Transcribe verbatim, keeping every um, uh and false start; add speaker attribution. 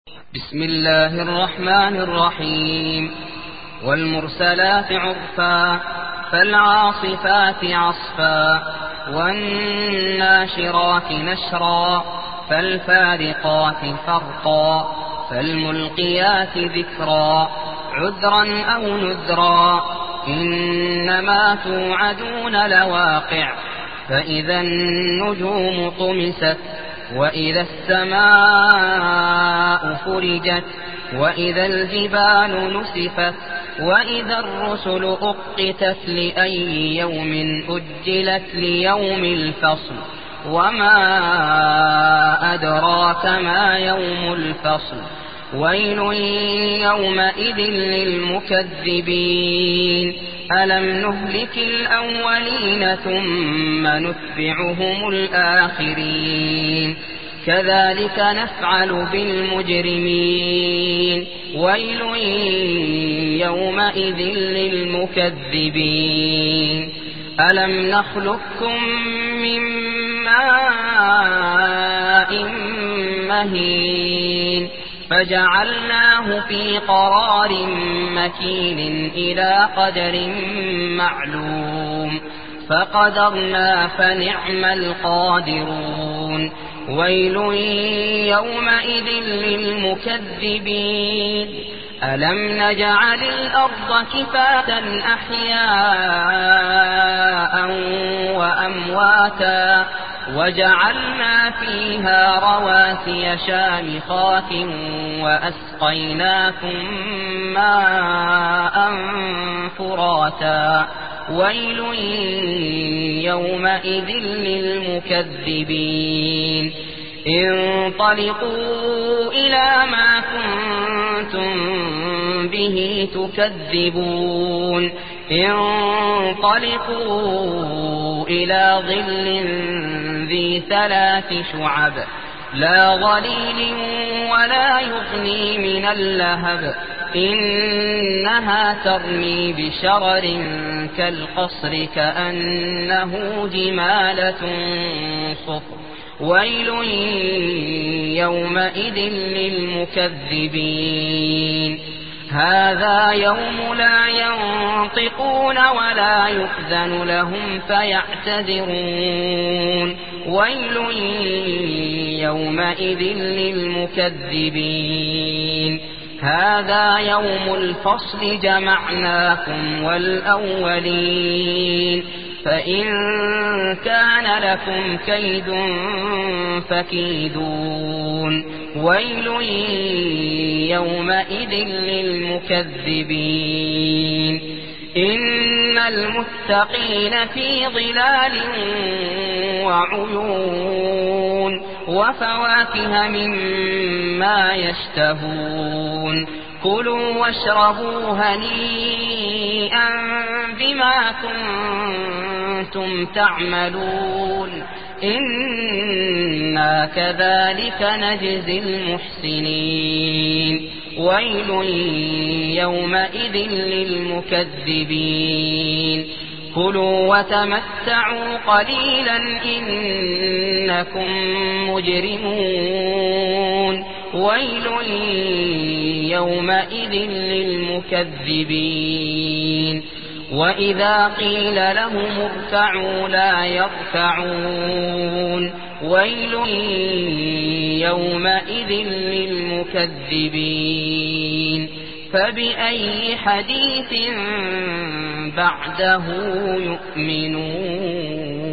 Speaker 1: بسم الله الرحمن الرحيم. والمرسلات عرفا فالعاصفات عصفا والناشرات نشرا فالفارقات فرقا فالملقيات ذكرا عذرا أو نذرا إنما توعدون لواقع فإذا النجوم طمست وإذا السماء فرجت وإذا الجبال نسفت وإذا الرسل أقتت لأي يوم أجلت ليوم الفصل وما أدراك ما يوم الفصل ويل يومئذ للمكذبين ألم نهلك الأولين ثم نتبعهم الآخرين كذلك نفعل بالمجرمين ويل يومئذ للمكذبين ألم نخلقكم من ماء مهين فجعلناه في قرار مكين إلى قدر معلوم فقدرنا فنعم القادرون ويل يومئذ للمكذبين ألم نجعل الأرض كفاة أحياء وأمواتا وجعلنا فيها رواسي شامخات وأسقيناكم ماء فراتا ويل يومئذ للمكذبين انطلقوا إلى ما كنتم به تكذبون انطلقوا إلى ظل ذي ثلاث شعب لا ظليل ولا يغني من اللهب إنها ترمي بشرر كالقصر كأنه جمالة صفر ويل يومئذ للمكذبين هذا يوم لا ينطقون ولا يؤذن لهم فيعتذرون ويل يومئذ للمكذبين هذا يوم الفصل جمعناكم والأولين فإن كان لكم كيد فكيدون ويل يومئذ للمكذبين إن المتقين في ظلال وعيون وفواكه مما يشتهون كلوا واشربوا هنيئا بما كنتم تعملون إنا كذلك نجزي المحسنين ويل يومئذ للمكذبين كلوا وتمتعوا قليلا إنكم مجرمون ويل يومئذ للمكذبين وإذا قيل لهم اركعوا لا يركعون ويل يومئذ للمكذبين فبأي حديث بعده يؤمنون.